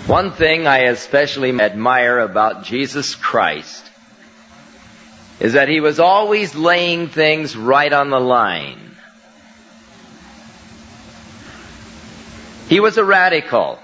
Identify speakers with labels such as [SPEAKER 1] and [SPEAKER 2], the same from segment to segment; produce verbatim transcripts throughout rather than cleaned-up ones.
[SPEAKER 1] One thing I especially admire about Jesus Christ is that He was always laying things right on the line. He was a radical.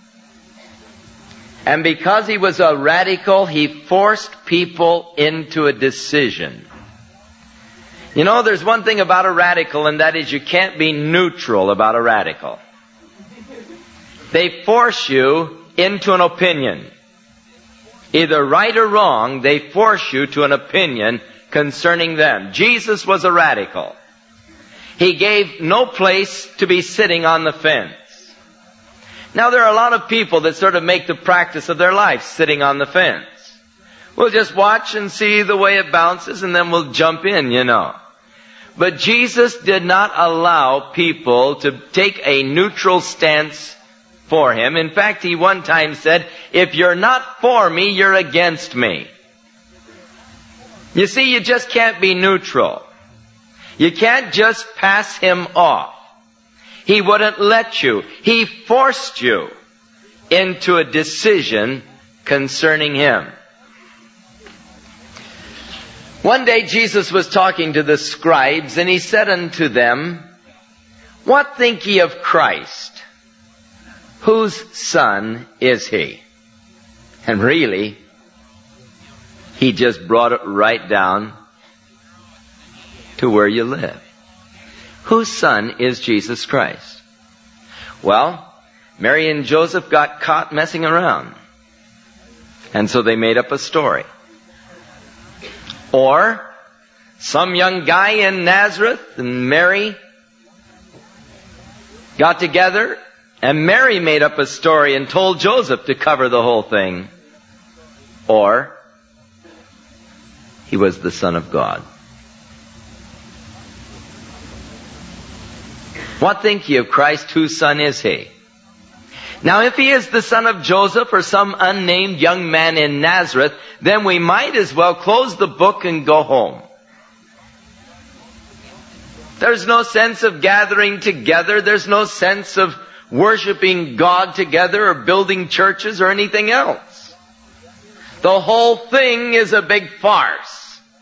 [SPEAKER 1] And because He was a radical, He forced people into a decision. You know, there's one thing about a radical, and that is you can't be neutral about a radical. They force you into an opinion. Either right or wrong, they force you to an opinion concerning them. Jesus was a radical. He gave no place to be sitting on the fence. Now, there are a lot of people that sort of make the practice of their life sitting on the fence. We'll just watch and see the way it bounces, and then we'll jump in, you know. But Jesus did not allow people to take a neutral stance for Him. In fact, He one time said, if you're not for me, you're against me. You see, you just can't be neutral. You can't just pass Him off. He wouldn't let you. He forced you into a decision concerning Him. One day Jesus was talking to the scribes, and He said unto them, what think ye of Christ? Whose son is He? And really, He just brought it right down to where you live. Whose son is Jesus Christ? Well, Mary and Joseph got caught messing around. And so they made up a story. Or some young guy in Nazareth and Mary got together, and Mary made up a story and told Joseph to cover the whole thing. Or He was the Son of God. What think ye of Christ? Whose son is He? Now, if He is the son of Joseph or some unnamed young man in Nazareth, then we might as well close the book and go home. There's no sense of gathering together. There's no sense of worshiping God together or building churches or anything else. The whole thing is a big farce.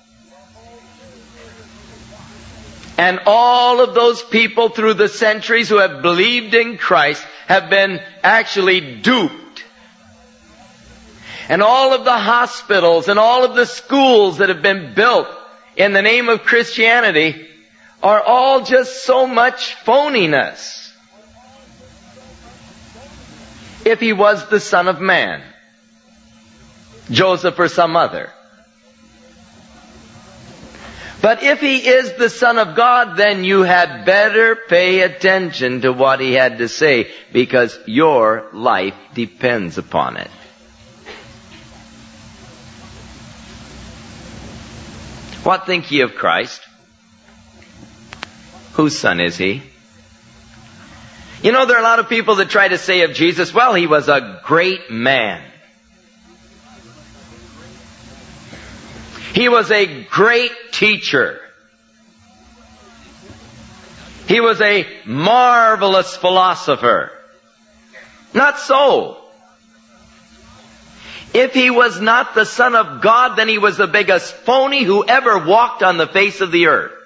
[SPEAKER 1] And all of those people through the centuries who have believed in Christ have been actually duped. And all of the hospitals and all of the schools that have been built in the name of Christianity are all just so much phoniness. If He was the Son of Man, Joseph or some other. But if He is the Son of God, then you had better pay attention to what He had to say, because your life depends upon it. What think ye of Christ? Whose son is He? You know, there are a lot of people that try to say of Jesus, well, He was a great man. He was a great teacher. He was a marvelous philosopher. Not so. If He was not the Son of God, then He was the biggest phony who ever walked on the face of the earth.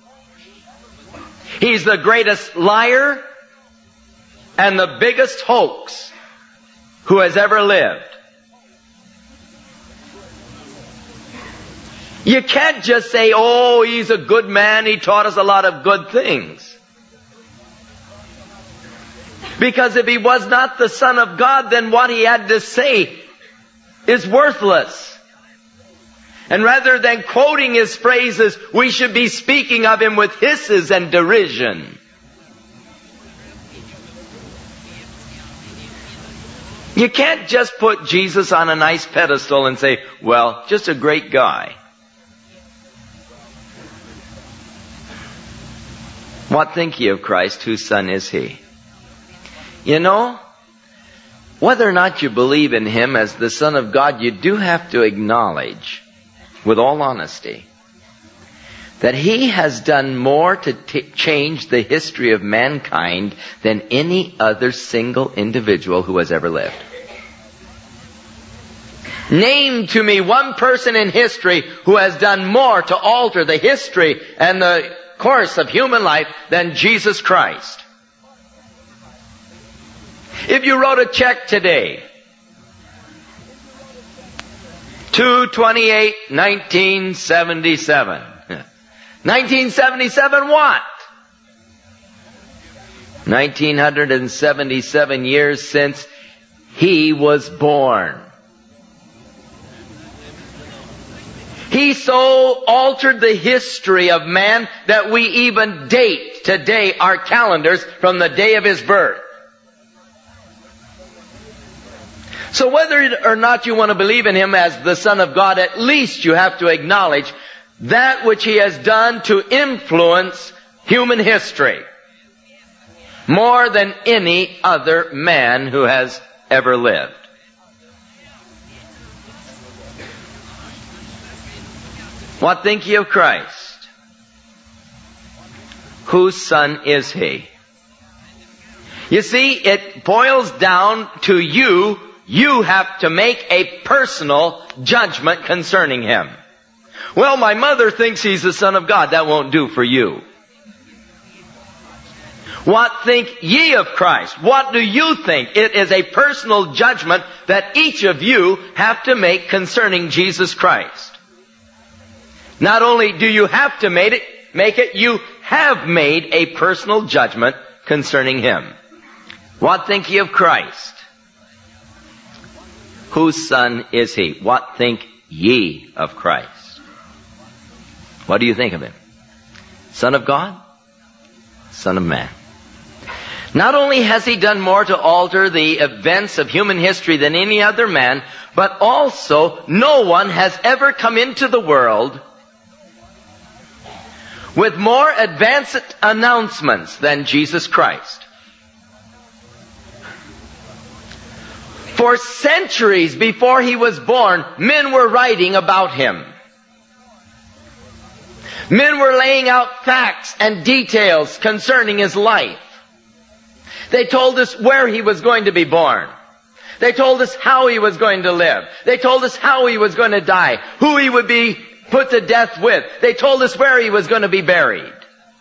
[SPEAKER 1] He's the greatest liar and the biggest hoax who has ever lived. You can't just say, oh, He's a good man, He taught us a lot of good things. Because if He was not the Son of God, then what He had to say is worthless. And rather than quoting His phrases, we should be speaking of Him with hisses and derision. You can't just put Jesus on a nice pedestal and say, well, just a great guy. What think ye of Christ? Whose son is He? You know, whether or not you believe in Him as the Son of God, you do have to acknowledge, with all honesty, that He has done more to t- change the history of mankind than any other single individual who has ever lived. Name to me one person in history who has done more to alter the history and the course of human life than Jesus Christ. If you wrote a check today, two twenty-eight nineteen seventy-seven. nineteen seventy-seven what? nineteen seventy-seven years since he was born. He so altered the history of man that we even date today our calendars from the day of his birth. So whether or not you want to believe in him as the Son of God, at least you have to acknowledge that which he has done to influence human history more than any other man who has ever lived. What think ye of Christ? Whose son is he? You see, it boils down to you. You have to make a personal judgment concerning him. Well, my mother thinks he's the Son of God. That won't do for you. What think ye of Christ? What do you think? It is a personal judgment that each of you have to make concerning Jesus Christ. Not only do you have to make it, make it, you have made a personal judgment concerning him. What think ye of Christ? Whose son is he? What think ye of Christ? What do you think of him? Son of God? Son of man. Not only has he done more to alter the events of human history than any other man, but also no one has ever come into the world with more advanced announcements than Jesus Christ. For centuries before he was born, men were writing about him. Men were laying out facts and details concerning his life. They told us where he was going to be born. They told us how he was going to live. They told us how he was going to die, who he would be put to death with. They told us where he was going to be buried.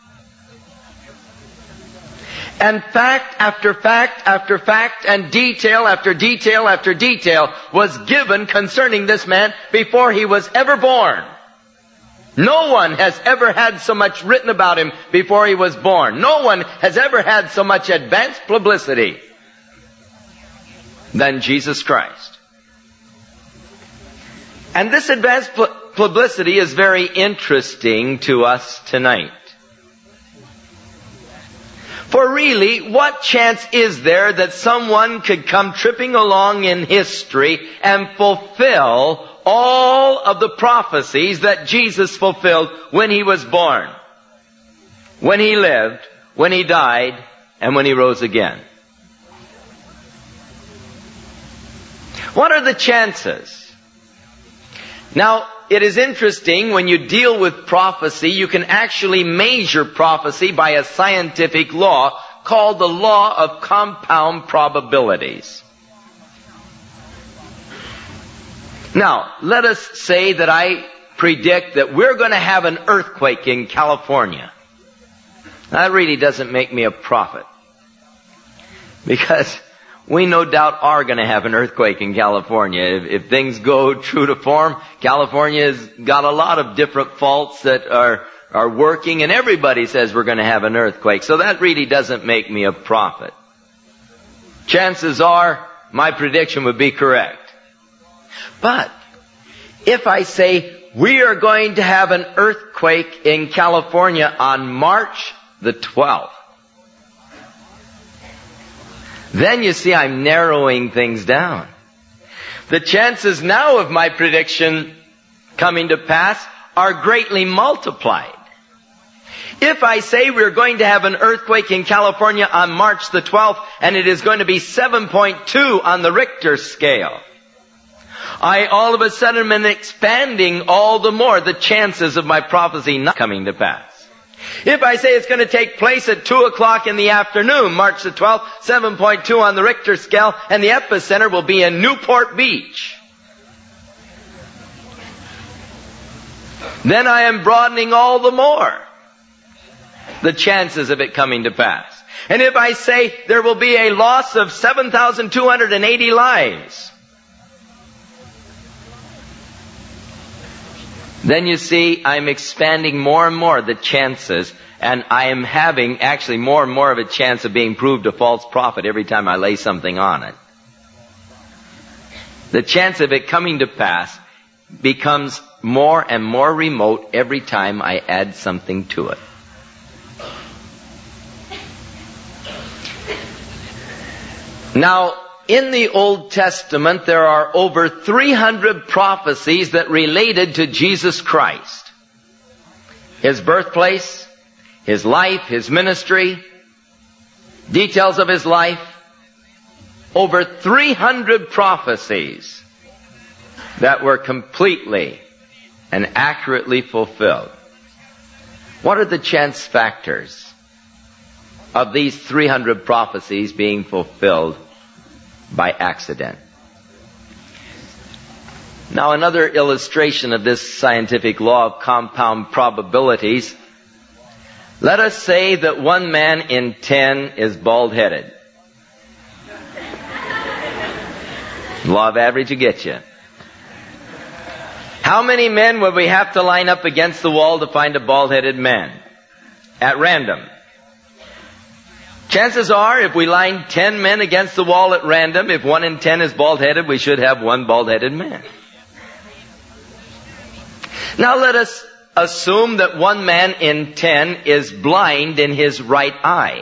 [SPEAKER 1] And fact after fact after fact and detail after detail after detail was given concerning this man before he was ever born. No one has ever had so much written about him before he was born. No one has ever had so much advanced publicity than Jesus Christ. And this advanced pu- publicity is very interesting to us tonight. For really, what chance is there that someone could come tripping along in history and fulfill all of the prophecies that Jesus fulfilled when he was born, when he lived, when he died, and when he rose again? What are the chances? Now, it is interesting when you deal with prophecy, you can actually measure prophecy by a scientific law called the law of compound probabilities. Now, let us say that I predict that we're going to have an earthquake in California. That really doesn't make me a prophet, because we no doubt are going to have an earthquake in California. If, if things go true to form, California's got a lot of different faults that are, are working, and everybody says we're going to have an earthquake. So that really doesn't make me a prophet. Chances are my prediction would be correct. But if I say we are going to have an earthquake in California on March the twelfth, then you see I'm narrowing things down. The chances now of my prediction coming to pass are greatly multiplied. If I say we're going to have an earthquake in California on March the twelfth, and it is going to be seven point two on the Richter scale, I all of a sudden am expanding all the more the chances of my prophecy not coming to pass. If I say it's going to take place at two o'clock in the afternoon, March the twelfth, seven point two on the Richter scale, and the epicenter will be in Newport Beach, then I am broadening all the more the chances of it coming to pass. And if I say there will be a loss of seven thousand two hundred eighty lives, then you see I'm expanding more and more the chances, and I am having actually more and more of a chance of being proved a false prophet every time I lay something on it. The chance of it coming to pass becomes more and more remote every time I add something to it. Now, in the Old Testament, there are over three hundred prophecies that related to Jesus Christ. His birthplace, His life, His ministry, details of His life. Over three hundred prophecies that were completely and accurately fulfilled. What are the chance factors of these three hundred prophecies being fulfilled by accident? Now, another illustration of this scientific law of compound probabilities. Let us say that one man in ten is bald-headed. Law of average will get you. How many men would we have to line up against the wall to find a bald-headed man? At random. Chances are, if we line ten men against the wall at random, if one in ten is bald-headed, we should have one bald-headed man. Now let us assume that one man in ten is blind in his right eye.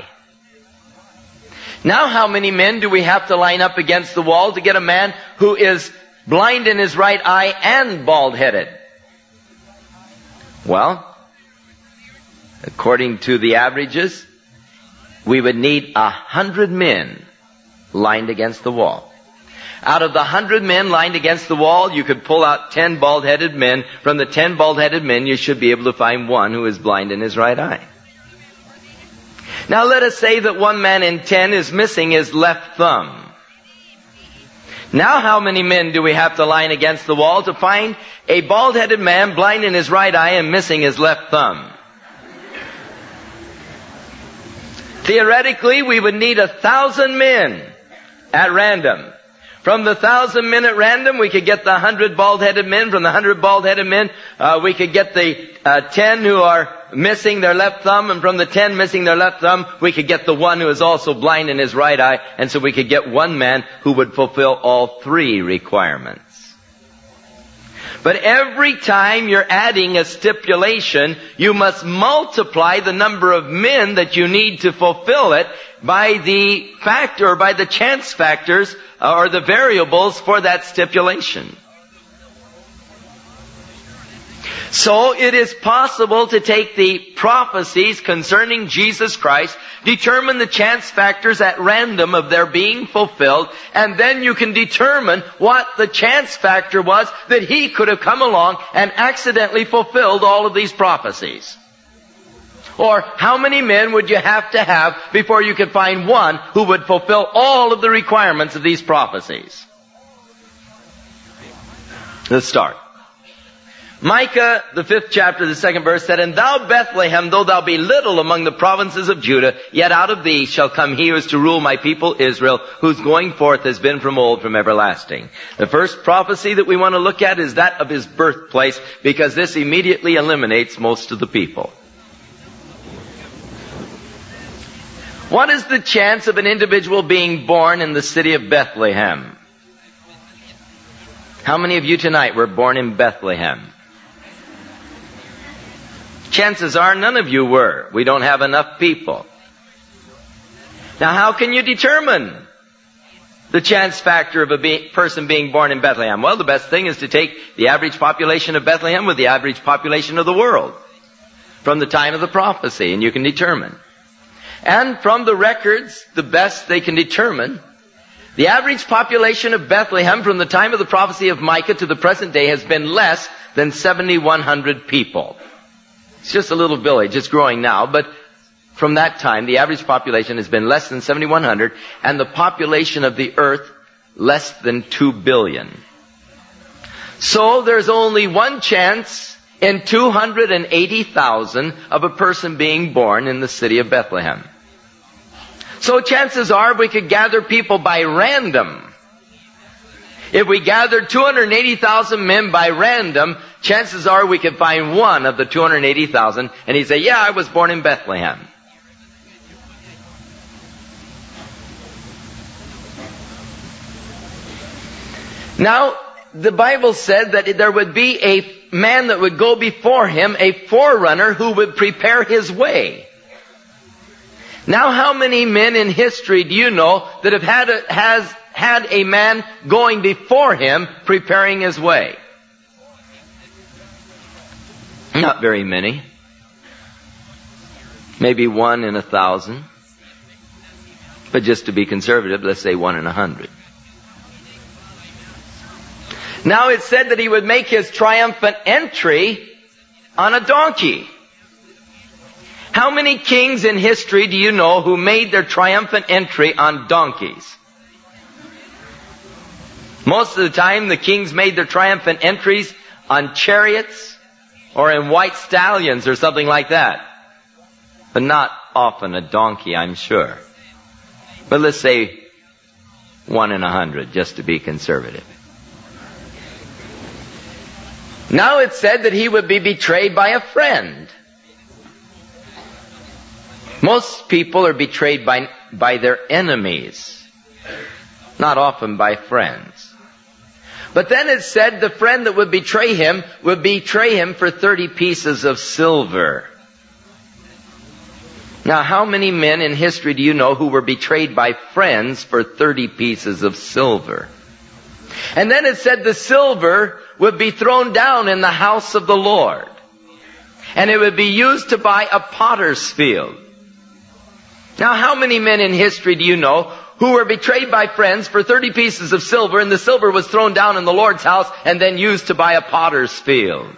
[SPEAKER 1] Now how many men do we have to line up against the wall to get a man who is blind in his right eye and bald-headed? Well, according to the averages, we would need a hundred men lined against the wall. Out of the hundred men lined against the wall, you could pull out ten bald-headed men. From the ten bald-headed men, you should be able to find one who is blind in his right eye. Now let us say that one man in ten is missing his left thumb. Now how many men do we have to line against the wall to find a bald-headed man blind in his right eye and missing his left thumb? Theoretically, we would need a thousand men at random. From the thousand men at random, we could get the hundred bald-headed men. From the hundred bald-headed men, uh, we could get the uh, ten who are missing their left thumb. And from the ten missing their left thumb, we could get the one who is also blind in his right eye. And so we could get one man who would fulfill all three requirements. But every time you're adding a stipulation, you must multiply the number of men that you need to fulfill it by the factor, by the chance factors, or the variables for that stipulation. So it is possible to take the prophecies concerning Jesus Christ, determine the chance factors at random of their being fulfilled, and then you can determine what the chance factor was that He could have come along and accidentally fulfilled all of these prophecies. Or how many men would you have to have before you could find one who would fulfill all of the requirements of these prophecies? Let's start. Micah, the fifth chapter, the second verse said, "And thou, Bethlehem, though thou be little among the provinces of Judah, yet out of thee shall come he who is to rule my people Israel, whose going forth has been from old, from everlasting." The first prophecy that we want to look at is that of his birthplace, because this immediately eliminates most of the people. What is the chance of an individual being born in the city of Bethlehem? How many of you tonight were born in Bethlehem? Chances are none of you were. We don't have enough people. Now how can you determine the chance factor of a be- person being born in Bethlehem? Well, the best thing is to take the average population of Bethlehem with the average population of the world from the time of the prophecy, and you can determine. And from the records, the best they can determine, the average population of Bethlehem from the time of the prophecy of Micah to the present day has been less than seven thousand one hundred people. It's just a little village. It's growing now, but from that time, the average population has been less than seven thousand one hundred, and the population of the earth less than two billion. So there's only one chance in two hundred eighty thousand of a person being born in the city of Bethlehem. So chances are we could gather people by random. If we gathered two hundred eighty thousand men by random, chances are we could find one of the two hundred eighty thousand and he'd say, yeah, I was born in Bethlehem. Now, the Bible said that there would be a man that would go before him, a forerunner who would prepare his way. Now, how many men in history do you know that have had a, has had a man going before him preparing his way? Not very many. Maybe one in a thousand. But just to be conservative, let's say one in a hundred. Now it said that he would make his triumphant entry on a donkey. How many kings in history do you know who made their triumphant entry on donkeys? Most of the time, the kings made their triumphant entries on chariots or in white stallions or something like that. But not often a donkey, I'm sure. But let's say one in a hundred, just to be conservative. Now it said that he would be betrayed by a friend. Most people are betrayed by, by their enemies, not often by friends. But then it said the friend that would betray him would betray him for thirty pieces of silver. Now, how many men in history do you know who were betrayed by friends for thirty pieces of silver? And then it said the silver would be thrown down in the house of the Lord. And it would be used to buy a potter's field. Now, how many men in history do you know who were betrayed by friends for thirty pieces of silver, and the silver was thrown down in the Lord's house and then used to buy a potter's field?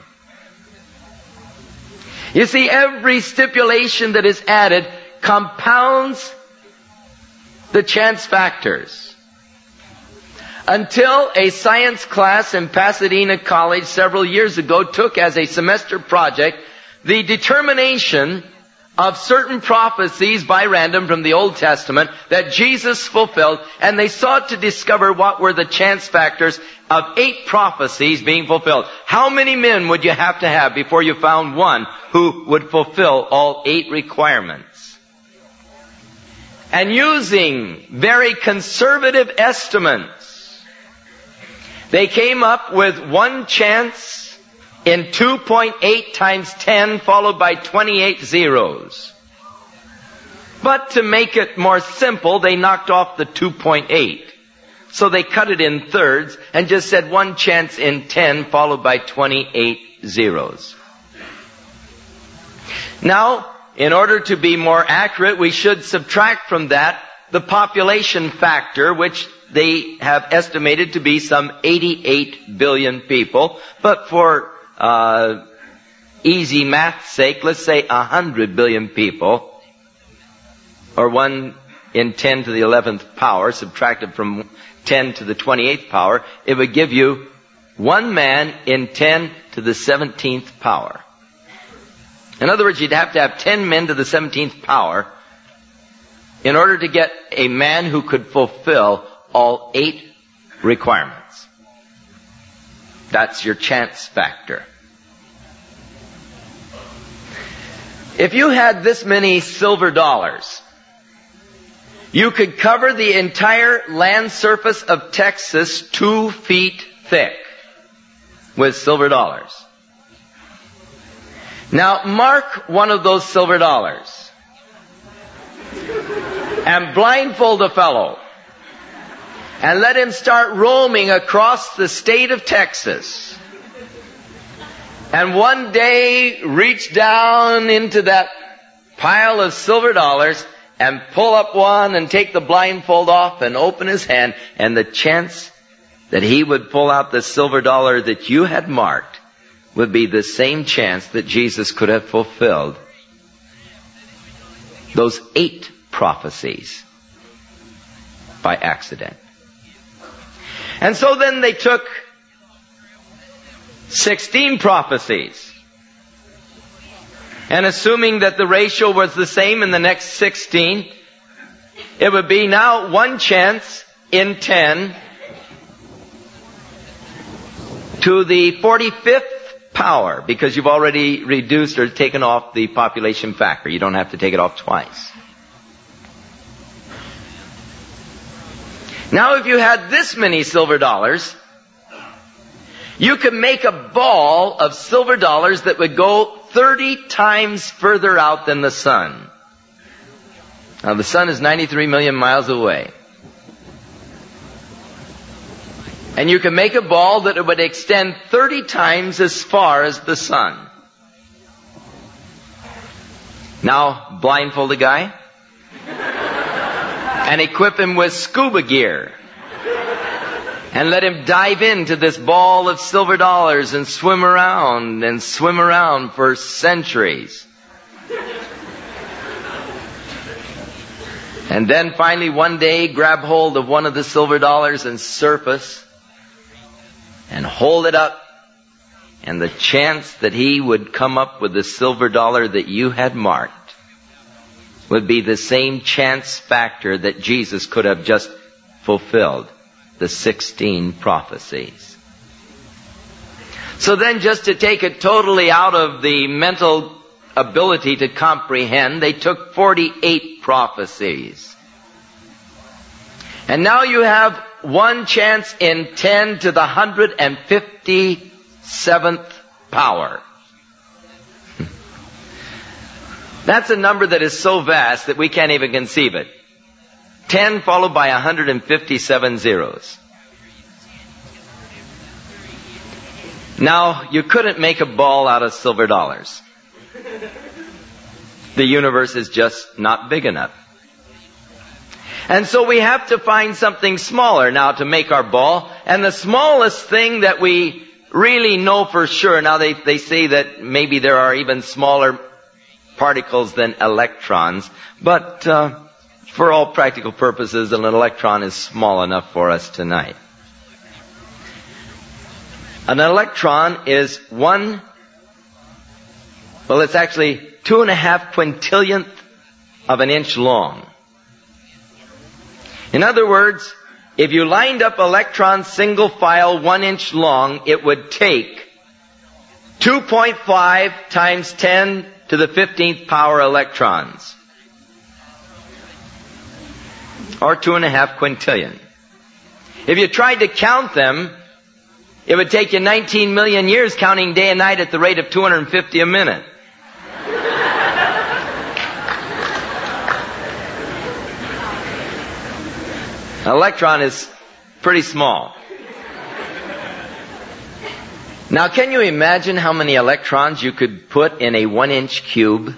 [SPEAKER 1] You see, every stipulation that is added compounds the chance factors. Until a science class in Pasadena College several years ago took as a semester project the determination of certain prophecies by random from the Old Testament that Jesus fulfilled, and they sought to discover what were the chance factors of eight prophecies being fulfilled. How many men would you have to have before you found one who would fulfill all eight requirements? And using very conservative estimates, they came up with one chance in two point eight times ten followed by twenty-eight zeros. But to make it more simple, they knocked off the two point eight. So they cut it in thirds and just said one chance in ten followed by twenty-eight zeros. Now, in order to be more accurate, we should subtract from that the population factor, which they have estimated to be some eighty-eight billion people. But for uh, easy math's sake, let's say one hundred billion people, or one in ten to the eleventh power, subtracted from ten to the twenty-eighth power, it would give you one man in ten to the seventeenth power. In other words, you'd have to have ten men to the seventeenth power in order to get a man who could fulfill all eight requirements. That's your chance factor. If you had this many silver dollars, you could cover the entire land surface of Texas two feet thick with silver dollars. Now, mark one of those silver dollars and blindfold a fellow and let him start roaming across the state of Texas. And one day reach down into that pile of silver dollars and pull up one and take the blindfold off and open his hand, and the chance that he would pull out the silver dollar that you had marked would be the same chance that Jesus could have fulfilled those eight prophecies by accident. And so then they took sixteen prophecies And assuming that the ratio was the same in the next sixteen, it would be now one chance in ten to the forty-fifth power, because you've already reduced or taken off the population factor. You don't have to take it off twice. Now if you had this many silver dollars, you could make a ball of silver dollars that would go thirty times further out than the sun. Now the sun is ninety-three million miles away. And you can make a ball that would extend thirty times as far as the sun. Now blindfold a guy and equip him with scuba gear. And let him dive into this ball of silver dollars and swim around and swim around for centuries. And then finally one day grab hold of one of the silver dollars and surface and hold it up. And the chance that he would come up with the silver dollar that you had marked would be the same chance factor that Jesus could have just fulfilled. The sixteen prophecies. So then, just to take it totally out of the mental ability to comprehend, they took forty-eight prophecies. And now you have one chance in ten to the one hundred fifty-seventh power. That's a number that is so vast that we can't even conceive it. ten followed by one hundred fifty-seven zeros. Now, you couldn't make a ball out of silver dollars. The universe is just not big enough. And so we have to find something smaller now to make our ball. And the smallest thing that we really know for sure, now they, they say that maybe there are even smaller particles than electrons, but uh, for all practical purposes, an electron is small enough for us tonight. An electron is one, well, it's actually two and a half quintillionth of an inch long. In other words, if you lined up electrons single file one inch long, it would take two point five times ten to the fifteenth power electrons. Or two and a half quintillion. If you tried to count them, it would take you nineteen million years counting day and night at the rate of two hundred fifty a minute. An electron is pretty small. Now, can you imagine how many electrons you could put in a one inch cube?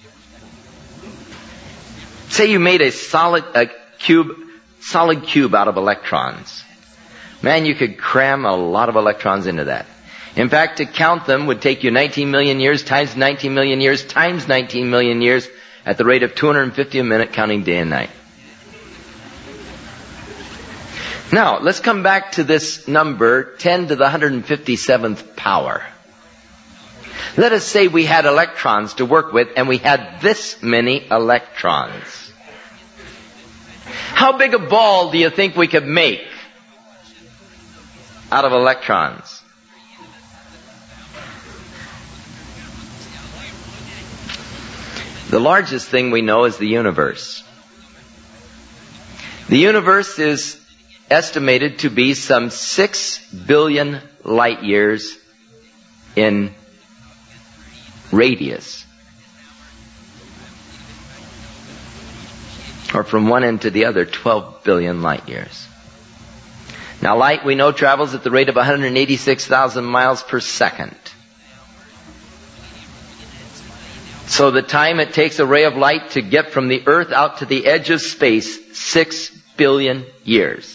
[SPEAKER 1] Say you made a solid, a cube, solid cube out of electrons. Man, you could cram a lot of electrons into that. In fact, to count them would take you nineteen million years times nineteen million years times nineteen million years at the rate of two hundred fifty a minute counting day and night. Now, let's come back to this number, ten to the one hundred fifty-seventh power. Let us say we had electrons to work with, and we had this many electrons. How big a ball do you think we could make out of electrons? The largest thing we know is the universe. The universe is estimated to be some six billion light years in radius. Or from one end to the other, twelve billion light years. Now light, we know, travels at the rate of one hundred eighty-six thousand miles per second. So the time it takes a ray of light to get from the earth out to the edge of space, six billion years.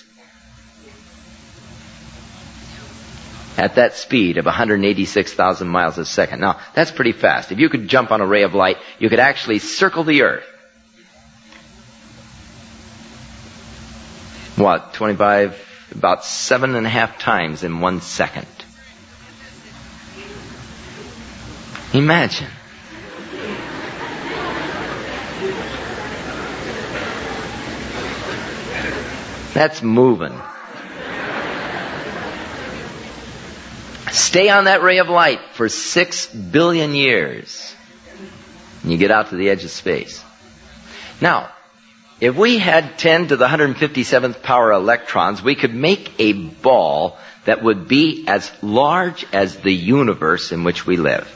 [SPEAKER 1] At that speed of one hundred eighty-six thousand miles a second. Now, that's pretty fast. If you could jump on a ray of light, you could actually circle the earth. What, twenty-five, about seven and a half times in one second. Imagine. That's moving. Stay on that ray of light for six billion years. And you get out to the edge of space. Now, if we had ten to the one hundred fifty-seventh power electrons, we could make a ball that would be as large as the universe in which we live.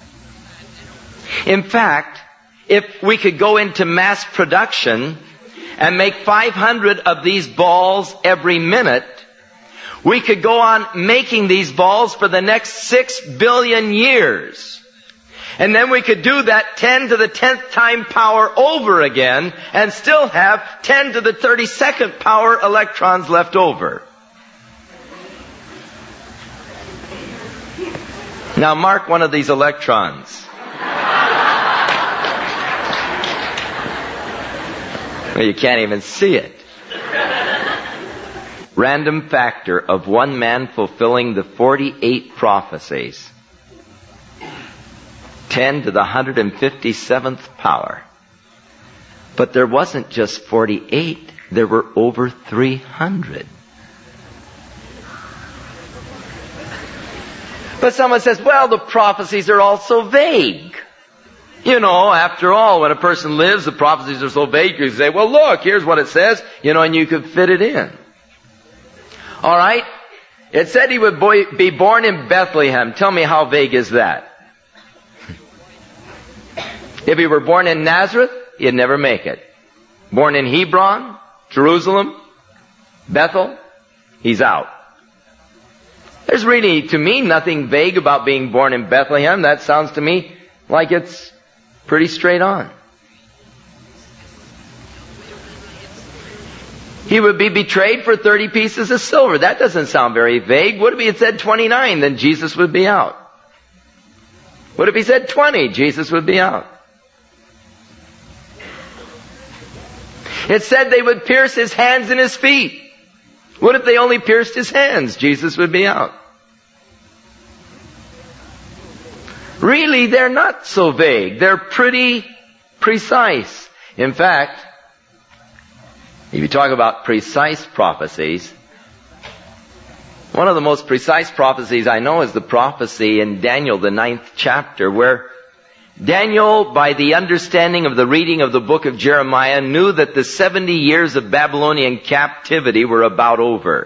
[SPEAKER 1] In fact, if we could go into mass production and make five hundred of these balls every minute, we could go on making these balls for the next six billion years. And then we could do that ten to the tenth time power over again and still have ten to the thirty-second power electrons left over. Now mark one of these electrons. Well, you can't even see it. Random factor of one man fulfilling the forty-eight prophecies. ten to the one hundred fifty-seventh power. But there wasn't just forty-eight, there were over three hundred. But someone says, well, the prophecies are all so vague. You know, after all, when a person lives, the prophecies are so vague, you say, well, look, here's what it says, you know, and you could fit it in. All right? It said he would be born in Bethlehem. Tell me, how vague is that? If he were born in Nazareth, he'd never make it. Born in Hebron, Jerusalem, Bethel, he's out. There's really, to me, nothing vague about being born in Bethlehem. That sounds to me like it's pretty straight on. He would be betrayed for thirty pieces of silver. That doesn't sound very vague. What if he had said twenty-nine? Then Jesus would be out. What if he said twenty? Jesus would be out. It said they would pierce his hands and his feet. What if they only pierced his hands? Jesus would be out. Really, they're not so vague. They're pretty precise. In fact, if you talk about precise prophecies, one of the most precise prophecies I know is the prophecy in Daniel, the ninth chapter, where Daniel, by the understanding of the reading of the book of Jeremiah, knew that the seventy years of Babylonian captivity were about over.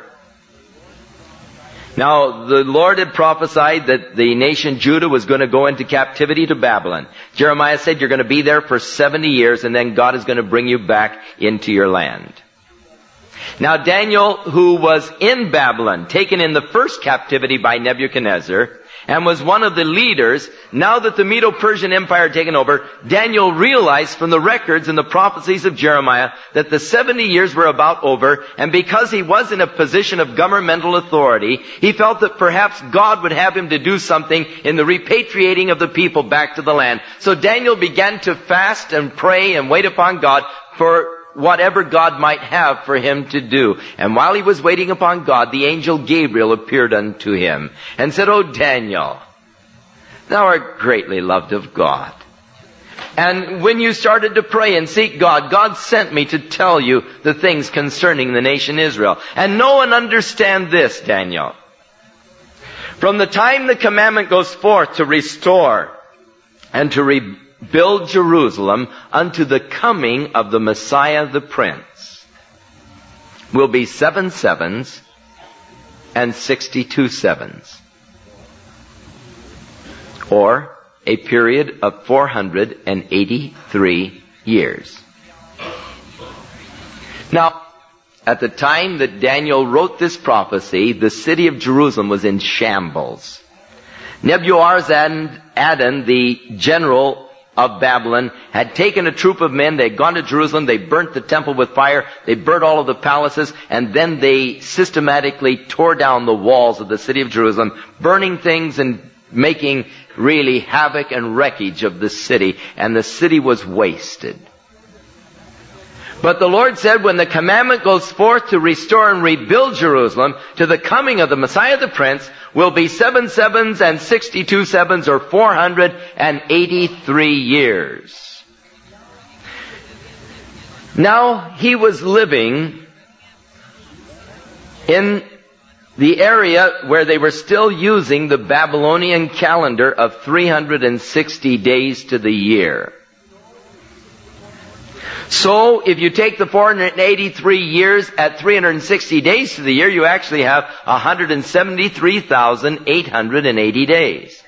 [SPEAKER 1] Now, the Lord had prophesied that the nation Judah was going to go into captivity to Babylon. Jeremiah said, you're going to be there for seventy years, and then God is going to bring you back into your land. Now, Daniel, who was in Babylon, taken in the first captivity by Nebuchadnezzar, and was one of the leaders, now that the Medo-Persian Empire had taken over, Daniel realized from the records and the prophecies of Jeremiah that the seventy years were about over, and because he was in a position of governmental authority, he felt that perhaps God would have him to do something in the repatriating of the people back to the land. So Daniel began to fast and pray and wait upon God for whatever God might have for him to do. And while he was waiting upon God, the angel Gabriel appeared unto him and said, O Daniel, thou art greatly loved of God. And when you started to pray and seek God, God sent me to tell you the things concerning the nation Israel. And know and understand this, Daniel. From the time the commandment goes forth to restore and to rebuild Build Jerusalem unto the coming of the Messiah the Prince will be seven sevens and sixty-two sevens, or a period of four hundred eighty-three years. Now, at the time that Daniel wrote this prophecy, the city of Jerusalem was in shambles. Nebuchadnezzar, the general of Babylon, had taken a troop of men. They had gone to Jerusalem. They burnt the temple with fire. They burnt all of the palaces. And then they systematically tore down the walls of the city of Jerusalem, burning things and making really havoc and wreckage of the city. And the city was wasted. But the Lord said, when the commandment goes forth to restore and rebuild Jerusalem to the coming of the Messiah the Prince, will be seven sevens and sixty-two sevens, or four hundred eighty-three years. Now, he was living in the area where they were still using the Babylonian calendar of three hundred sixty days to the year. So, if you take the four hundred eighty-three years at three hundred sixty days to the year, you actually have one hundred seventy-three thousand eight hundred eighty days.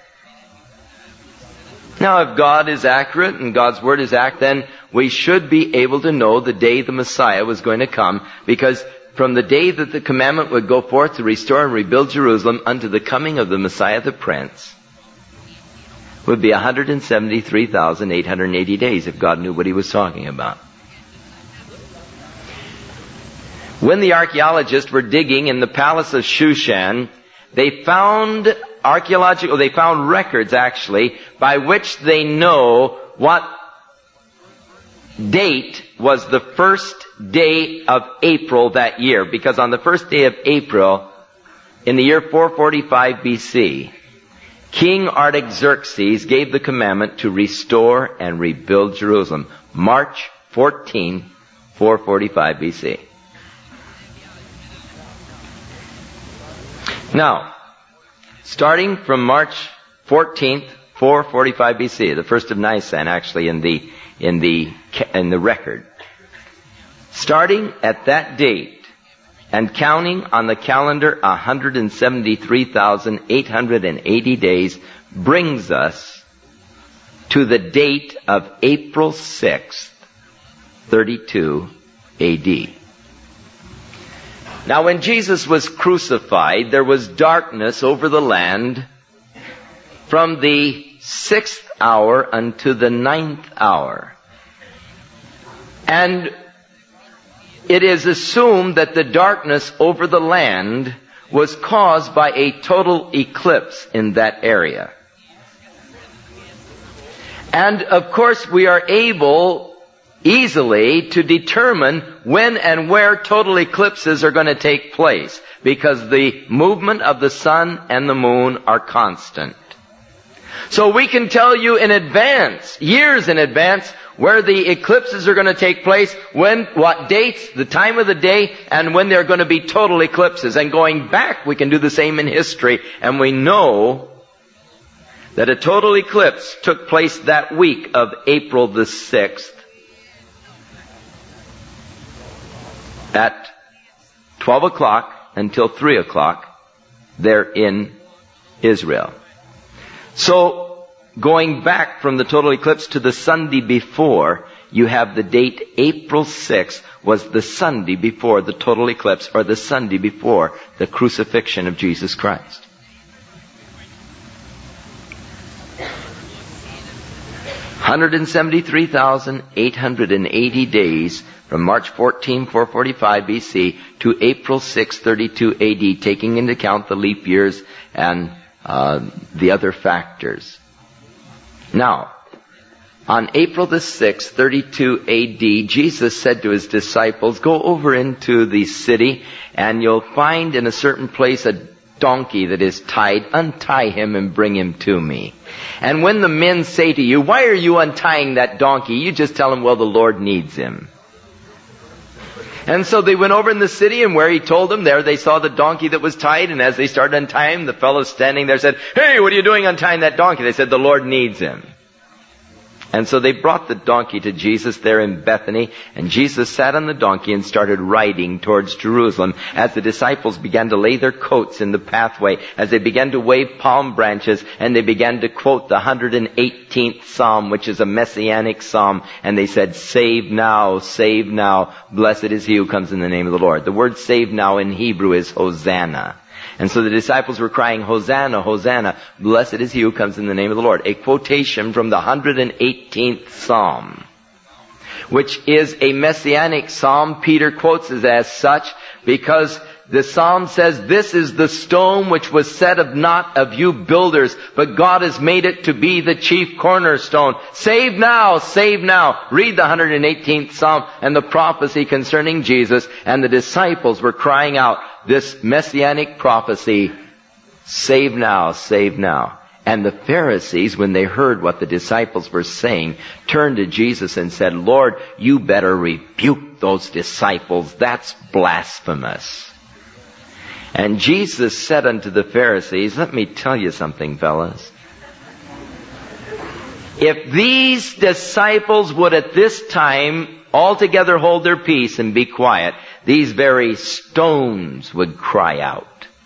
[SPEAKER 1] Now, if God is accurate and God's Word is accurate, then we should be able to know the day the Messiah was going to come, because from the day that the commandment would go forth to restore and rebuild Jerusalem unto the coming of the Messiah the Prince would be one hundred seventy-three thousand eight hundred eighty days if God knew what He was talking about. When the archaeologists were digging in the palace of Shushan, they found archaeological, they found records actually, by which they know what date was the first day of April that year. Because on the first day of April, in the year four forty-five B C, King Artaxerxes gave the commandment to restore and rebuild Jerusalem. March fourteenth, four forty-five B C. Now, starting from March fourteenth, four forty-five B C, the first of Nisan, actually in the in the in the record. Starting at that date and counting on the calendar one hundred seventy-three thousand eight hundred eighty days brings us to the date of April sixth, thirty-two A D. Now, when Jesus was crucified, there was darkness over the land from the sixth hour unto the ninth hour. And it is assumed that the darkness over the land was caused by a total eclipse in that area. And of course, we are able easily to determine when and where total eclipses are going to take place, because the movement of the sun and the moon are constant. So we can tell you in advance, years in advance, where the eclipses are going to take place, when, what dates, the time of the day, and when they're going to be total eclipses. And going back, we can do the same in history, and we know that a total eclipse took place that week of April the sixth, at twelve o'clock until three o'clock there in Israel. So, going back from the total eclipse to the Sunday before, you have the date April sixth was the Sunday before the total eclipse, or the Sunday before the crucifixion of Jesus Christ. one hundred seventy-three thousand eight hundred eighty days from March fourteenth, four forty-five B C to April sixth, thirty-two A D, taking into account the leap years and uh, the other factors. Now, on April the sixth, thirty-two A D, Jesus said to His disciples, go over into the city and you'll find in a certain place a donkey that is tied. Untie him and bring him to me. And when the men say to you, why are you untying that donkey? You just tell them, well, the Lord needs him. And so they went over in the city, and where He told them, there they saw the donkey that was tied. And as they started untying, the fellow standing there said, hey, what are you doing untying that donkey? They said, the Lord needs him. And so they brought the donkey to Jesus there in Bethany, and Jesus sat on the donkey and started riding towards Jerusalem as the disciples began to lay their coats in the pathway, as they began to wave palm branches, and they began to quote the one hundred eighteenth Psalm, which is a messianic psalm, and they said, save now, save now, blessed is he who comes in the name of the Lord. The word save now in Hebrew is Hosanna. And so the disciples were crying, Hosanna, Hosanna, blessed is he who comes in the name of the Lord. A quotation from the one hundred eighteenth Psalm, which is a messianic psalm. Peter quotes it as such because the psalm says, this is the stone which was set of not of you builders, but God has made it to be the chief cornerstone. Save now, save now. Read the one hundred eighteenth Psalm and the prophecy concerning Jesus, and the disciples were crying out this messianic prophecy, save now, save now. And the Pharisees, when they heard what the disciples were saying, turned to Jesus and said, Lord, you better rebuke those disciples. That's blasphemous. And Jesus said unto the Pharisees, let me tell you something, fellas. If these disciples would at this time altogether hold their peace and be quiet, these very stones would cry out.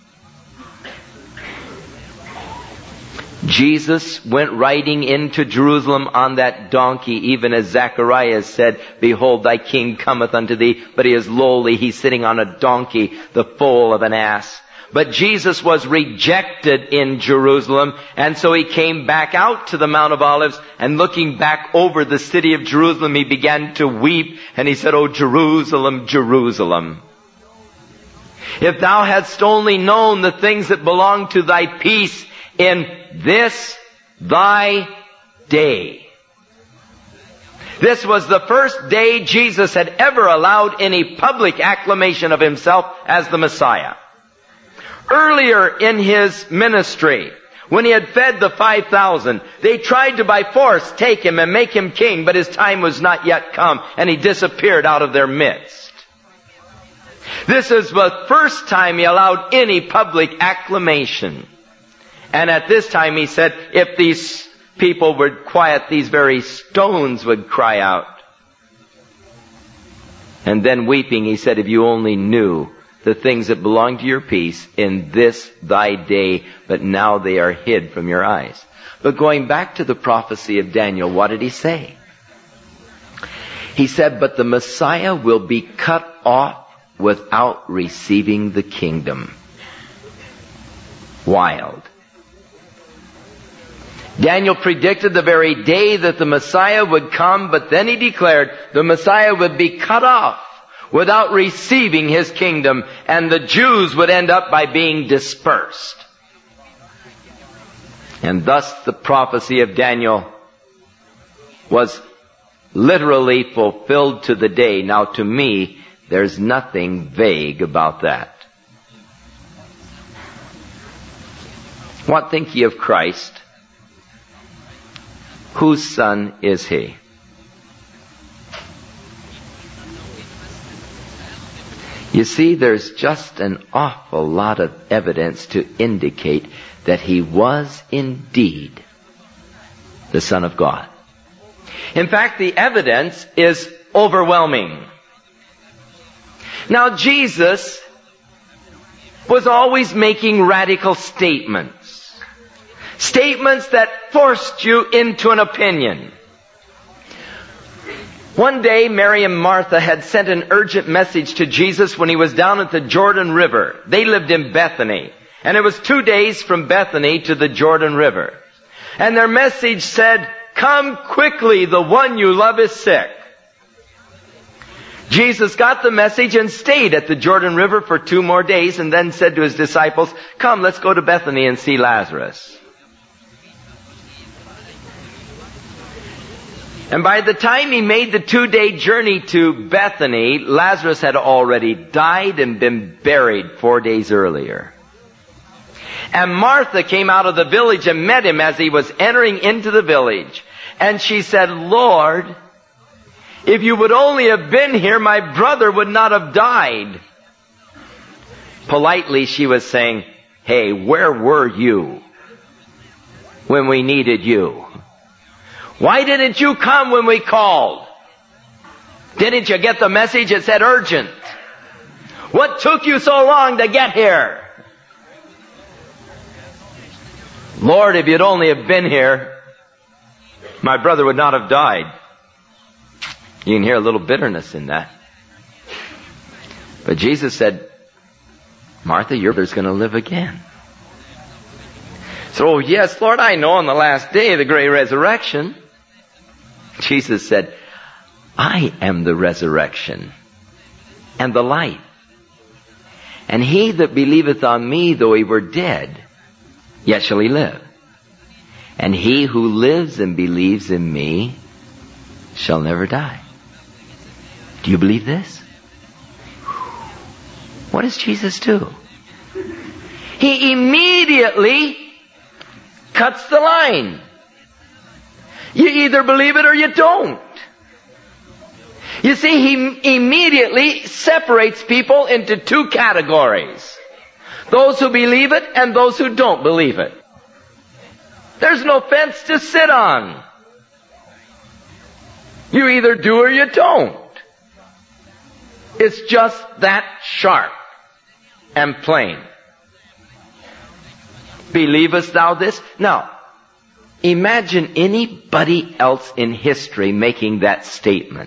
[SPEAKER 1] Jesus went riding into Jerusalem on that donkey, even as Zacharias said, behold, thy king cometh unto thee, but he is lowly, he's sitting on a donkey, the foal of an ass. But Jesus was rejected in Jerusalem, and so he came back out to the Mount of Olives, and looking back over the city of Jerusalem, he began to weep, and he said, O Jerusalem, Jerusalem, if thou hadst only known the things that belong to thy peace in this thy day. This was the first day Jesus had ever allowed any public acclamation of himself as the Messiah. Earlier in his ministry, when he had fed the five thousand, they tried to by force take him and make him king, but his time was not yet come, and he disappeared out of their midst. This is the first time he allowed any public acclamation. And at this time he said, if these people were quiet, these very stones would cry out. And then weeping, he said, if you only knew the things that belong to your peace in this thy day, but now they are hid from your eyes. But going back to the prophecy of Daniel, what did he say? He said, but the Messiah will be cut off without receiving the kingdom. Wild. Daniel predicted the very day that the Messiah would come, but then he declared the Messiah would be cut off without receiving his kingdom, and the Jews would end up by being dispersed. And thus the prophecy of Daniel was literally fulfilled to the day. Now to me, there's nothing vague about that. What think ye of Christ? Whose son is he? You see, there's just an awful lot of evidence to indicate that he was indeed the Son of God. In fact, the evidence is overwhelming. Now, Jesus was always making radical statements. Statements that forced you into an opinion. One day, Mary and Martha had sent an urgent message to Jesus when he was down at the Jordan River. They lived in Bethany, and it was two days from Bethany to the Jordan River. And their message said, come quickly, the one you love is sick. Jesus got the message and stayed at the Jordan River for two more days, and then said to his disciples, come, let's go to Bethany and see Lazarus. And by the time he made the two-day journey to Bethany, Lazarus had already died and been buried four days earlier. And Martha came out of the village and met him as he was entering into the village. And she said, Lord, if you would only have been here, my brother would not have died. Politely, she was saying, hey, where were you when we needed you? Why didn't you come when we called? Didn't you get the message? It said urgent. What took you so long to get here? Lord, if you'd only have been here, my brother would not have died. You can hear a little bitterness in that. But Jesus said, Martha, your brother's going to live again. So, yes, Lord, I know on the last day of the great resurrection. Jesus said, I am the resurrection and the life. And he that believeth on me, though he were dead, yet shall he live. And he who lives and believes in me shall never die. Do you believe this? What does Jesus do? He immediately cuts the line. You either believe it or you don't. You see, he immediately separates people into two categories. Those who believe it and those who don't believe it. There's no fence to sit on. You either do or you don't. It's just that sharp and plain. Believest thou this? Now, imagine anybody else in history making that statement.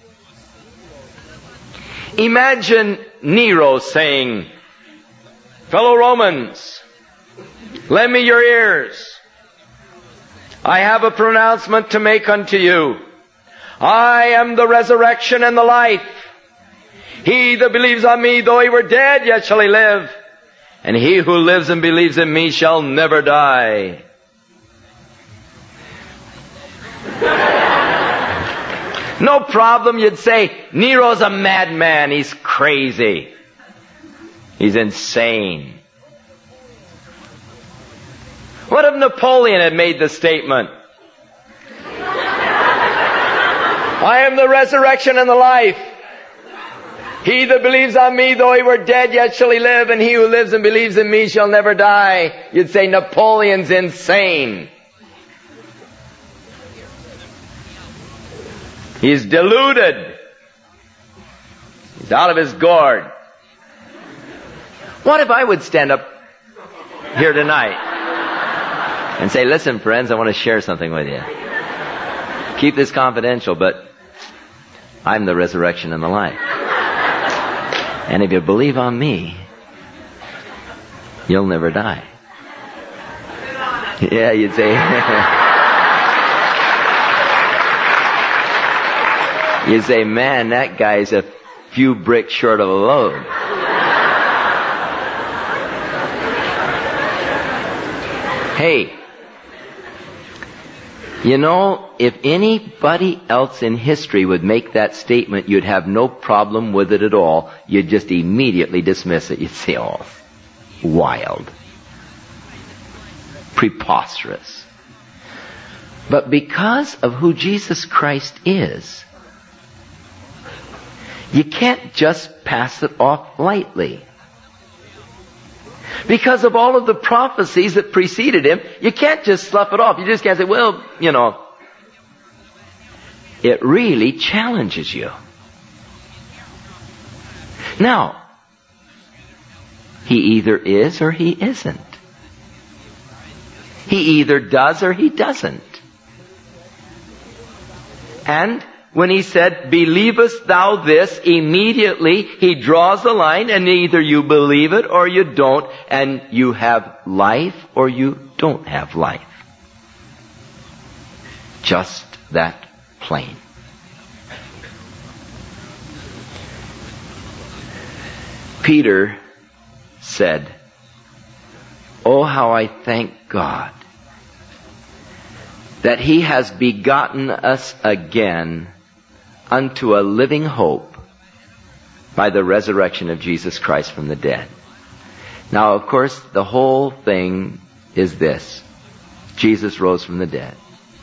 [SPEAKER 1] Imagine Nero saying, fellow Romans, lend me your ears. I have a pronouncement to make unto you. I am the resurrection and the life. He that believes on me, though he were dead, yet shall he live. And he who lives and believes in me shall never die. No problem, you'd say, Nero's a madman. He's crazy. He's insane. What if Napoleon had made the statement? I am the resurrection and the life. He that believes on me, though he were dead, yet shall he live, and he who lives and believes in me shall never die. You'd say Napoleon's insane. He's deluded. He's out of his gourd. What if I would stand up here tonight and say, listen, friends, I want to share something with you. Keep this confidential, but I'm the resurrection and the life. And if you believe on me, you'll never die. Yeah, you'd say... you'd say, man, that guy's a few bricks short of a load. Hey, you know, if anybody else in history would make that statement, you'd have no problem with it at all. You'd just immediately dismiss it. You'd say, oh, wild. Preposterous. But because of who Jesus Christ is, you can't just pass it off lightly. Because of all of the prophecies that preceded him, you can't just slough it off. You just can't say, well, you know. It really challenges you. Now, he either is or he isn't. He either does or he doesn't. And when he said, believest thou this, immediately he draws the line, and either you believe it or you don't, and you have life or you don't have life. Just that plain. Peter said, oh, how I thank God that he has begotten us again unto a living hope by the resurrection of Jesus Christ from the dead. Now, of course, the whole thing is this. Jesus rose from the dead.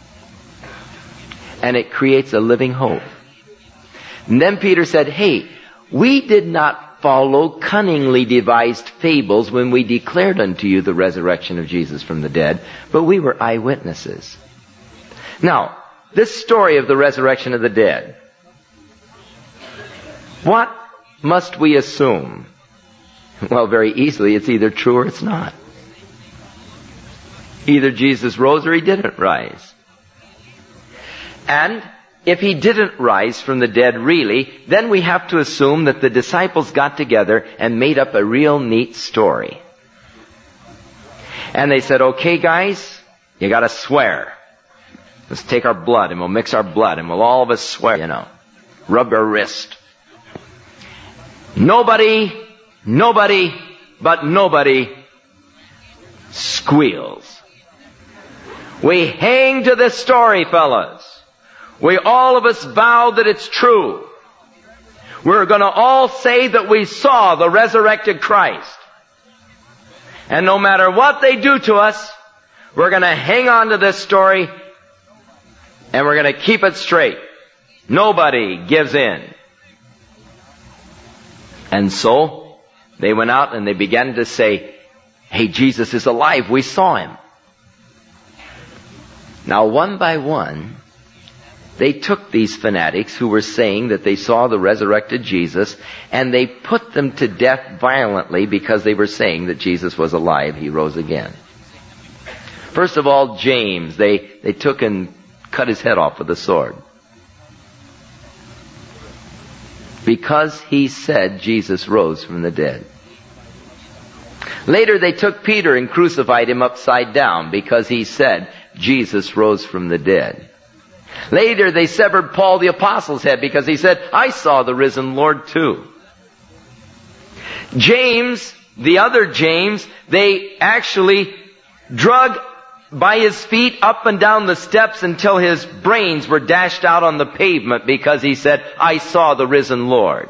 [SPEAKER 1] And it creates a living hope. And then Peter said, hey, we did not follow cunningly devised fables when we declared unto you the resurrection of Jesus from the dead, but we were eyewitnesses. Now, this story of the resurrection of the dead, what must we assume? Well, very easily, it's either true or it's not. Either Jesus rose or he didn't rise. And if he didn't rise from the dead really, then we have to assume that the disciples got together and made up a real neat story. And they said, okay guys, you gotta swear. Let's take our blood and we'll mix our blood and we'll all of us swear, you know. Rub our wrist. Nobody, nobody, but nobody squeals. We hang to this story, fellas. We all of us vow that it's true. We're going to all say that we saw the resurrected Christ. And no matter what they do to us, we're going to hang on to this story and we're going to keep it straight. Nobody gives in. And so, they went out and they began to say, hey, Jesus is alive. We saw him. Now, one by one, they took these fanatics who were saying that they saw the resurrected Jesus, and they put them to death violently because they were saying that Jesus was alive. He rose again. First of all, James, they, they took and cut his head off with a sword. Because he said Jesus rose from the dead. Later they took Peter and crucified him upside down because he said Jesus rose from the dead. Later they severed Paul the apostle's head because he said, I saw the risen Lord too. James, the other James, they actually drug by his feet up and down the steps until his brains were dashed out on the pavement because he said, I saw the risen Lord.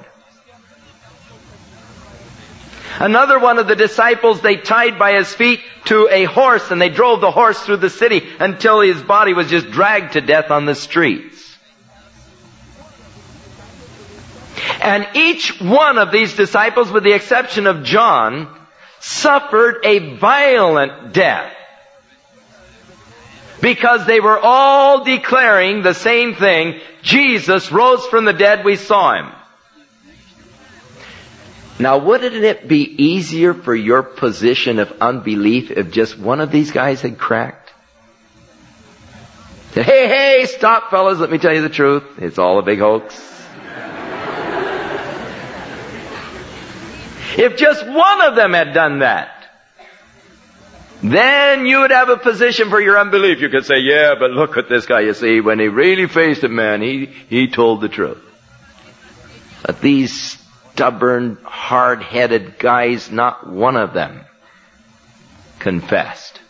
[SPEAKER 1] Another one of the disciples they tied by his feet to a horse, and they drove the horse through the city until his body was just dragged to death on the streets. And each one of these disciples, with the exception of John, suffered a violent death. Because they were all declaring the same thing. Jesus rose from the dead, we saw him. Now, wouldn't it be easier for your position of unbelief if just one of these guys had cracked? Said, hey, hey, stop fellas, let me tell you the truth. It's all a big hoax. If just one of them had done that, then you would have a position for your unbelief. You could say, yeah, but look at this guy, you see, when he really faced it, man, he, he told the truth. But these stubborn, hard-headed guys, not one of them confessed.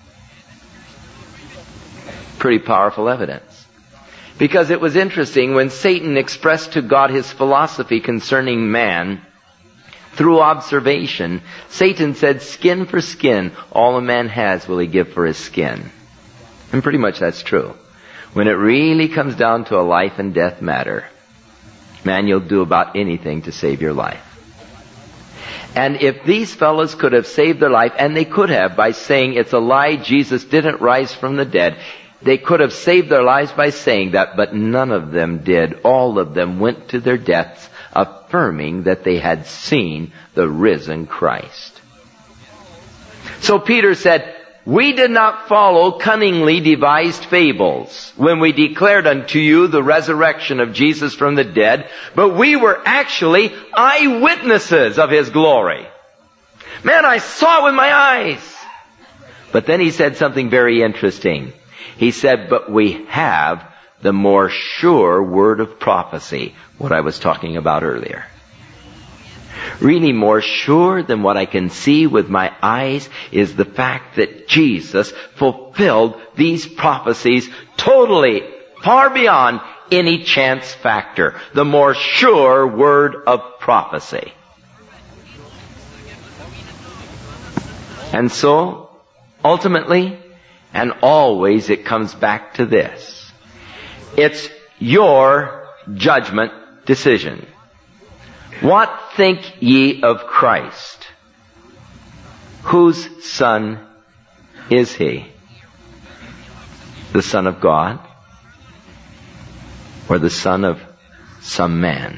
[SPEAKER 1] Pretty powerful evidence. Because it was interesting, when Satan expressed to God his philosophy concerning man, through observation, Satan said, skin for skin, all a man has will he give for his skin. And pretty much that's true. When it really comes down to a life and death matter, man, you'll do about anything to save your life. And if these fellows could have saved their life, and they could have by saying it's a lie, Jesus didn't rise from the dead, they could have saved their lives by saying that, but none of them did. All of them went to their deaths affirming that they had seen the risen Christ. So Peter said, we did not follow cunningly devised fables when we declared unto you the resurrection of Jesus from the dead, but we were actually eyewitnesses of his glory. Man, I saw it with my eyes. But then he said something very interesting. He said, but we have the more sure word of prophecy, what I was talking about earlier. Really more sure than what I can see with my eyes is the fact that Jesus fulfilled these prophecies totally, far beyond any chance factor. The more sure word of prophecy. And so, ultimately, and always it comes back to this. It's your judgment decision. What think ye of Christ? Whose son is he? The Son of God? Or the son of some man?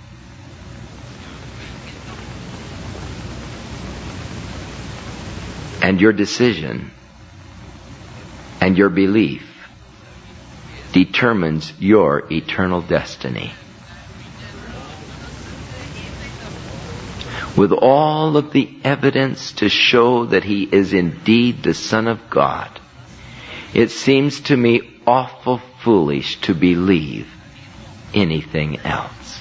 [SPEAKER 1] And your decision and your belief determines your eternal destiny. With all of the evidence to show that he is indeed the Son of God, it seems to me awful foolish to believe anything else.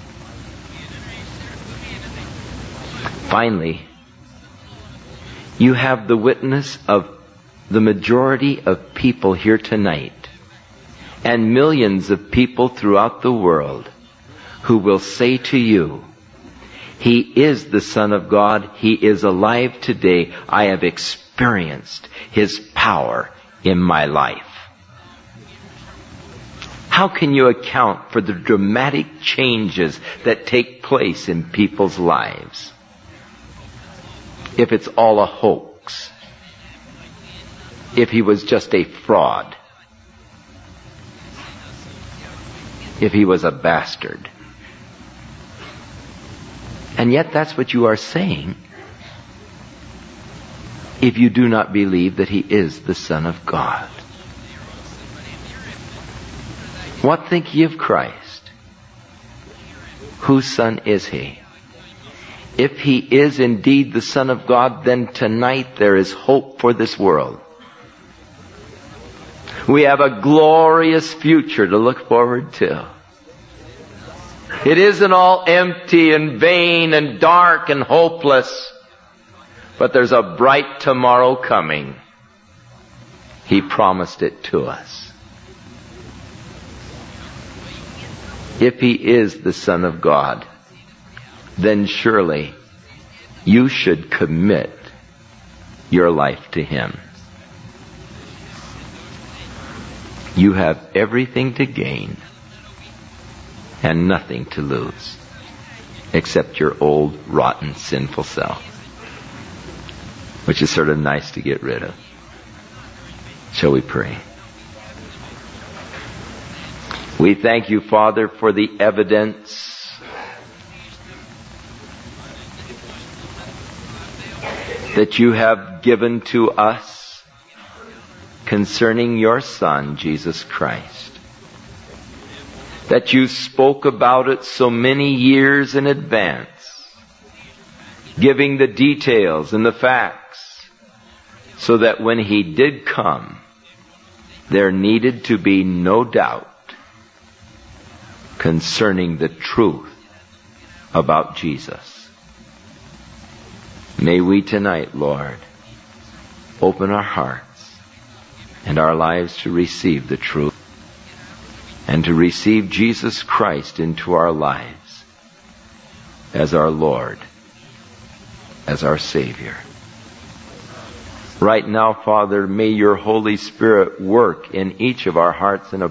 [SPEAKER 1] Finally, you have the witness of the majority of people here tonight, and millions of people throughout the world, who will say to you, he is the Son of God. He is alive today. I have experienced his power in my life. How can you account for the dramatic changes that take place in people's lives? if it's all a hoax, if he was just a fraud, if he was a bastard. And yet that's what you are saying if you do not believe that he is the Son of God. What think ye of Christ? Whose son is he? If he is indeed the Son of God, then tonight there is hope for this world. We have a glorious future to look forward to. It isn't all empty and vain and dark and hopeless, but there's a bright tomorrow coming. He promised it to us. If he is the Son of God, then surely you should commit your life to him. You have everything to gain and nothing to lose except your old, rotten, sinful self, which is sort of nice to get rid of. Shall we pray? We thank you, Father, for the evidence that you have given to us concerning your Son, Jesus Christ. That you spoke about it so many years in advance, giving the details and the facts, so that when he did come, there needed to be no doubt concerning the truth about Jesus. May we tonight, Lord, open our hearts and our lives to receive the truth and to receive Jesus Christ into our lives as our Lord, as our Savior. Right now, Father, may your Holy Spirit work in each of our hearts in a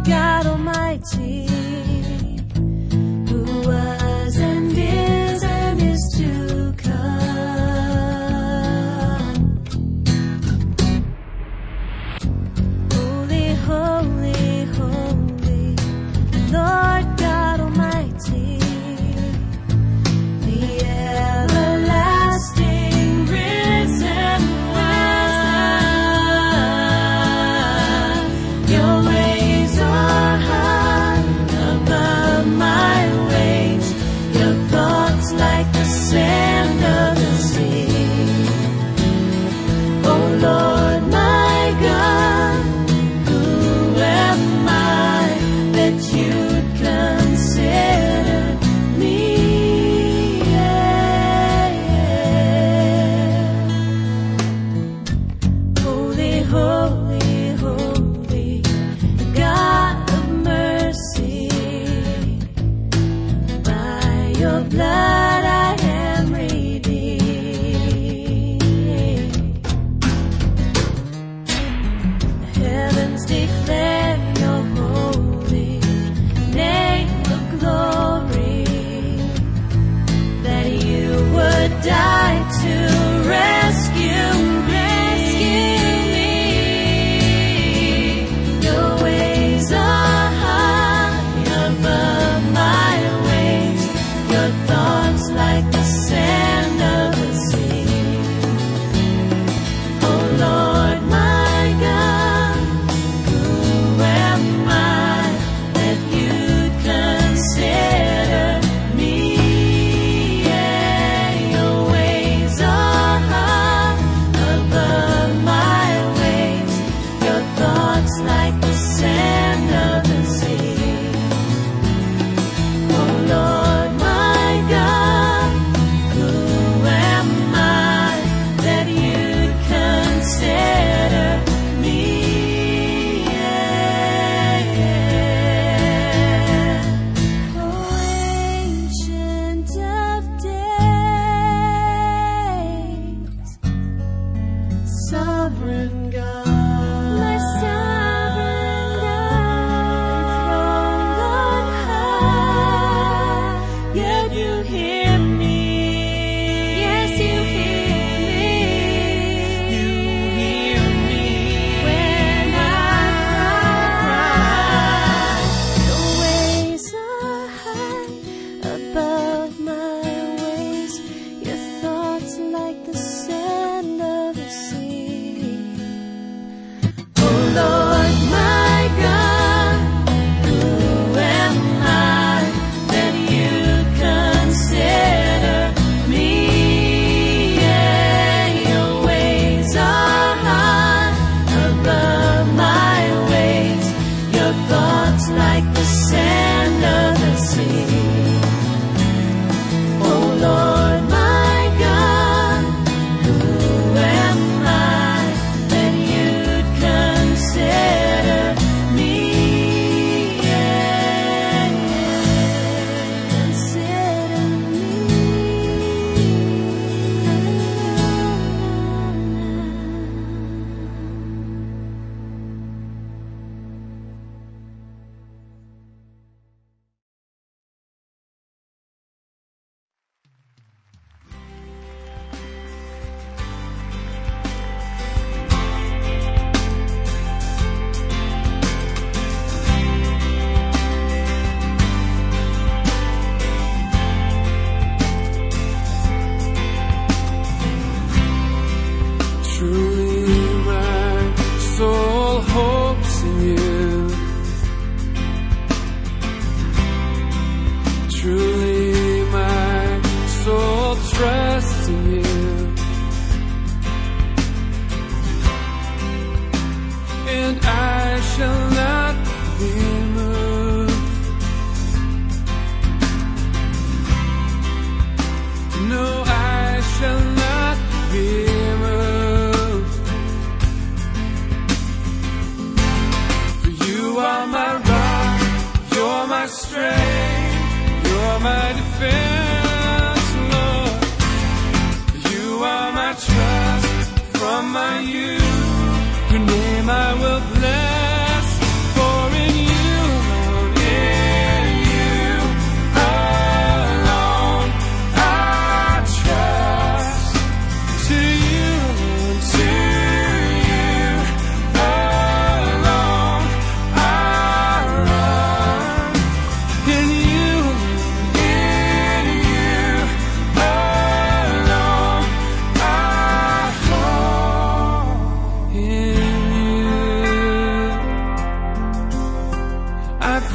[SPEAKER 2] God Almighty, who was and is and is to come. Holy, holy, holy, Lord God Almighty, the everlasting risen one. Your ways are high above my ways, your thoughts like the sand of the sea. Oh Lord my God, who am I that you'd consider me? Holy, holy, holy, God of mercy, by your blood I am redeemed. The heavens declare your holy name of glory, that you would die to rescue me. Your ways are high above my ways, your thoughts like the sand of the sea. Oh Lord my God, who am I that you'd consider me? Your ways are high above my ways, your thoughts like the sand of the sea. Oh Lord my God, who am I that you'd consider me? Oh ancient of days, sovereign God, my sovereign God, enthroned on high, yet you hear me. Yes, you hear me. You hear me when I cry. Your ways are high above my ways, your thoughts like the sand of the sea. Oh Lord my God, who am I that you'd consider me? Your ways are high above my ways, your thoughts like the sand of the sea. Oh Lord my God, who am I that you'd consider me? Consider
[SPEAKER 3] Truly my soul hopes in you. Truly my soul trusts in you. And I shall not be moved. No, I shall not be moved. For you are my rock, you're my strength, you're my defense, Lord. You are my trust from my youth. Your name I will bless, for in you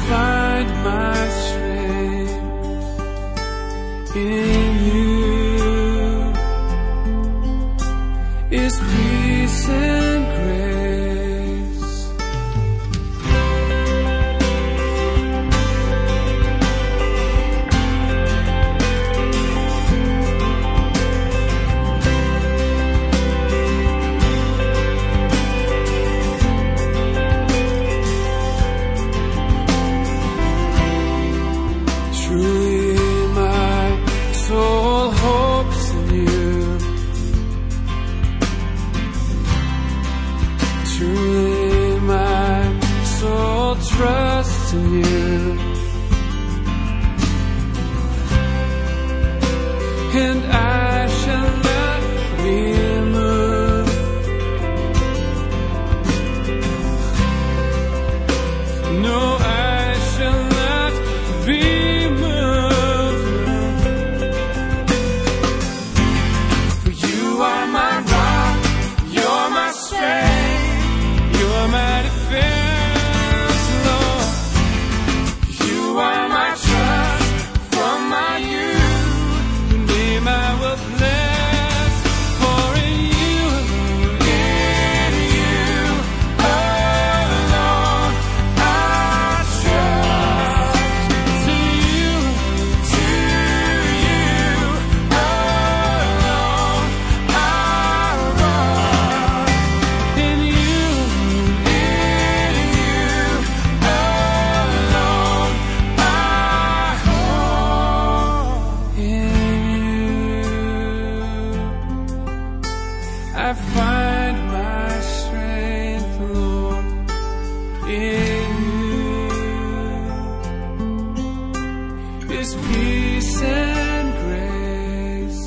[SPEAKER 3] find my strength in you. Is peace and grace. Truly my soul hopes in you. Truly my soul trusts in you. And I shall not be moved. No, I shall not be moved. For you are my rock, you're my strength, you're my defense, Lord. You are my trust from my youth. Your name I will bless. For in you, in you alone I trust. To you, to you alone I run. In you, in you alone I hope. In you I find my strength, Lord. In you is peace and grace.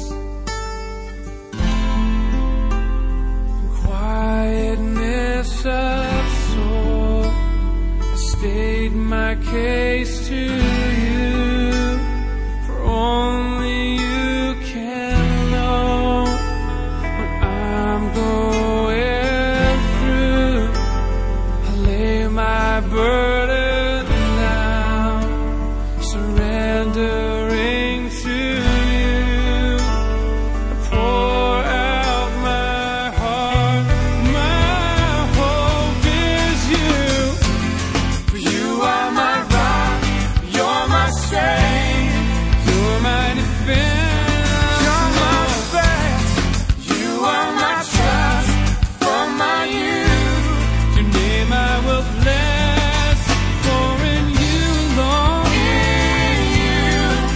[SPEAKER 3] Quietness of soul, I state my case to you, for only you can know what I'm going through. I lay my burden down, surrendering to you. I pour out my heart, my hope is you. For you are my rock, you're my strength, you're my defense, you're my defense. You are my trust from my youth. Your name I will bless. For in you, Lord, in you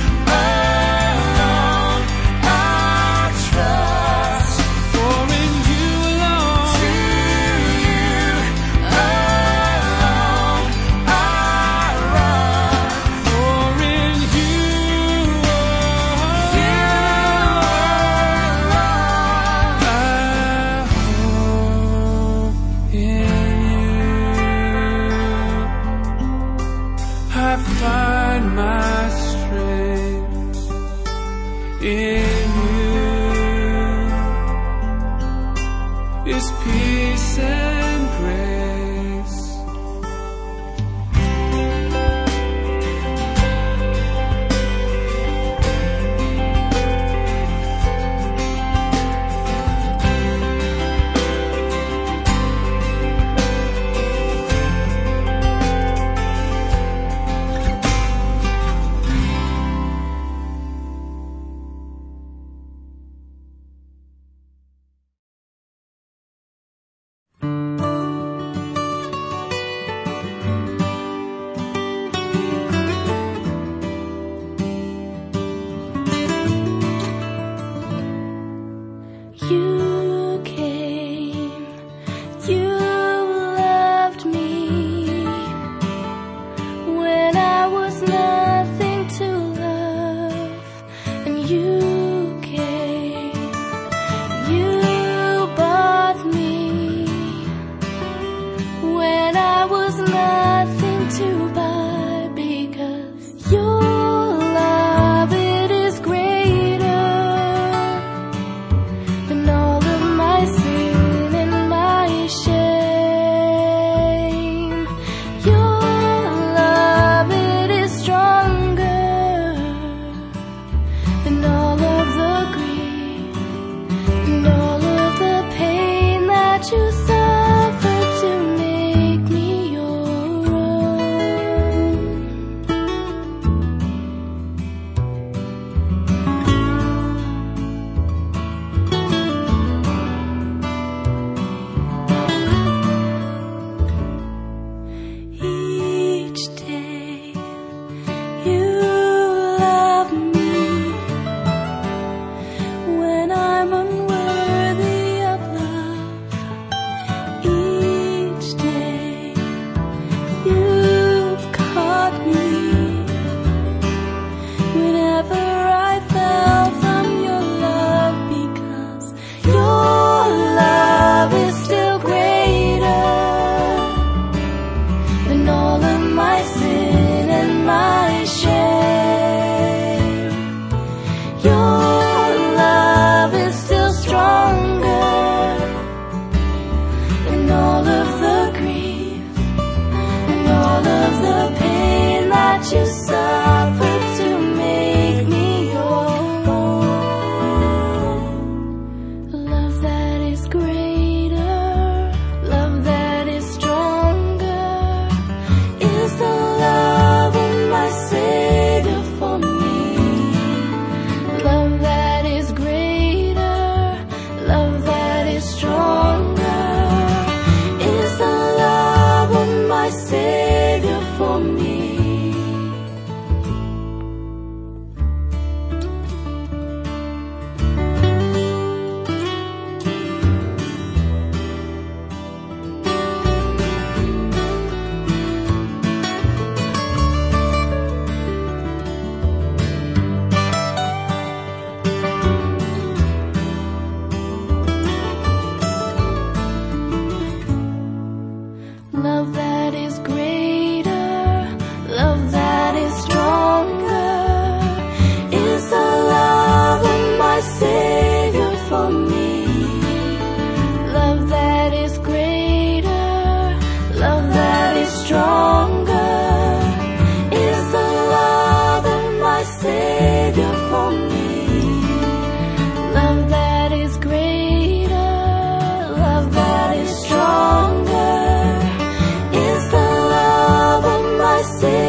[SPEAKER 3] alone I trust. For in you alone, to you alone I run. For in you, you alone I hope. In you I find my strength. In you is peace and grace.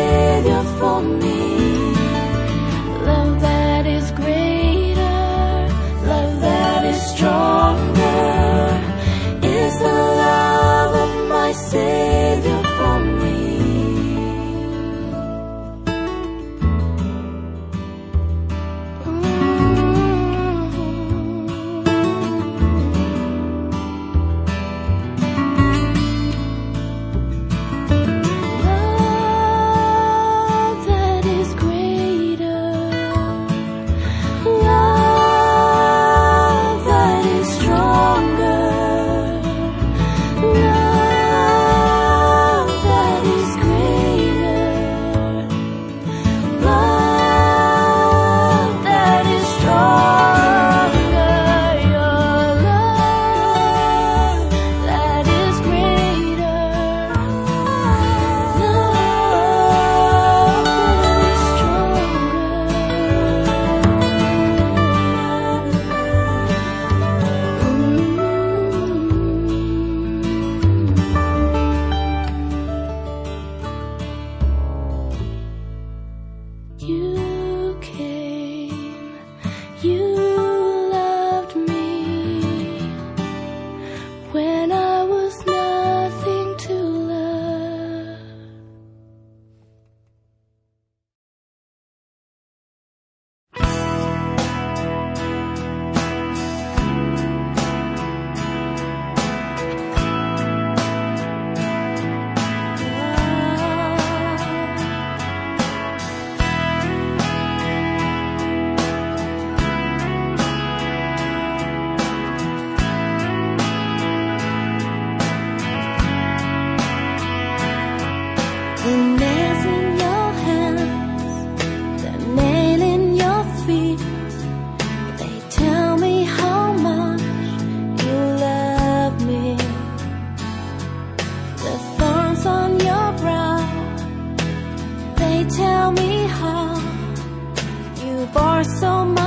[SPEAKER 2] Savior for me. Love that is greater, love that is stronger, is the love of my Savior for me. You came, you loved me when I was nothing to love. The nails in your hands, the nail in your feet, they tell me how much you love me. The thorns on your brow, they tell me how you bore so much